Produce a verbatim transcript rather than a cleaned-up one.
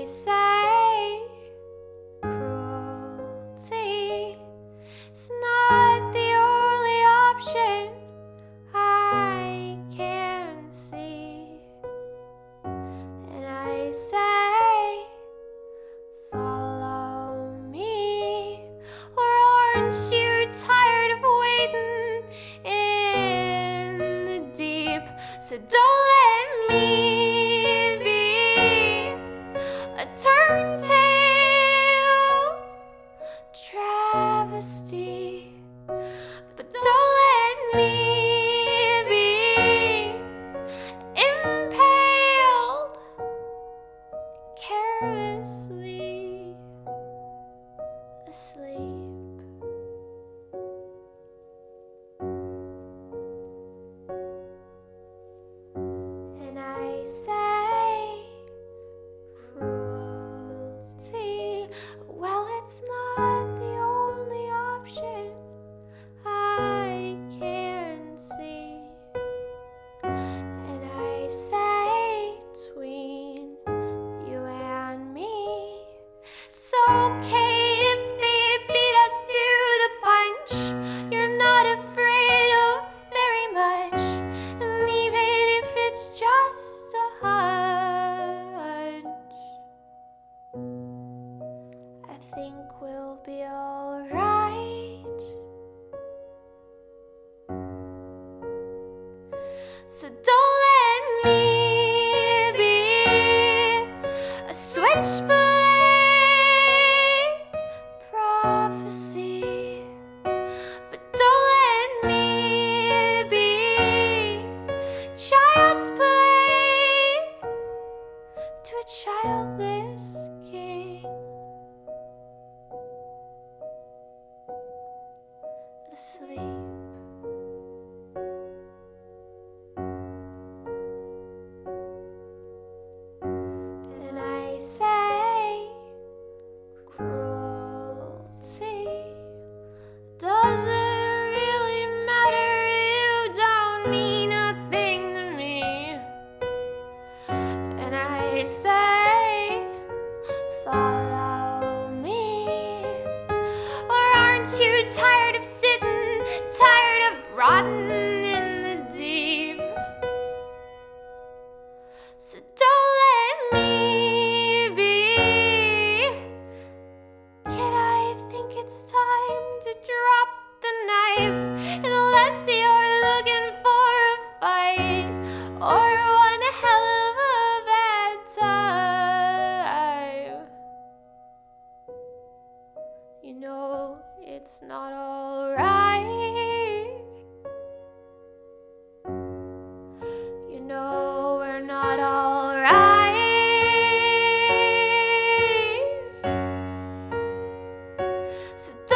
I say cruelty is not the only option I can see. And I say follow me, or aren't you tired of waiting in the deep? So don't let me be a turn-tail travesty, but don't let me be impaled carelessly asleep. And I say cruelty, well, it's not the only option I can see. And I say between you and me, it's okay if they beat us to the punch. You're not afraid of very much, and even if it's just a hunch, I think we'll be alright. So don't let me be a switchblade prophecy, but don't let me be child's play to a childless king asleep. And I say cruelty doesn't really matter, you don't mean a thing to me. And I say follow me, or aren't you tired of sitting, tired of rotting in the deep? So don't let me be. Kid, I think it's time to drop the knife, unless you're looking for a fight or one hell of a bad time. You know it's not alright. You know we're not alright. So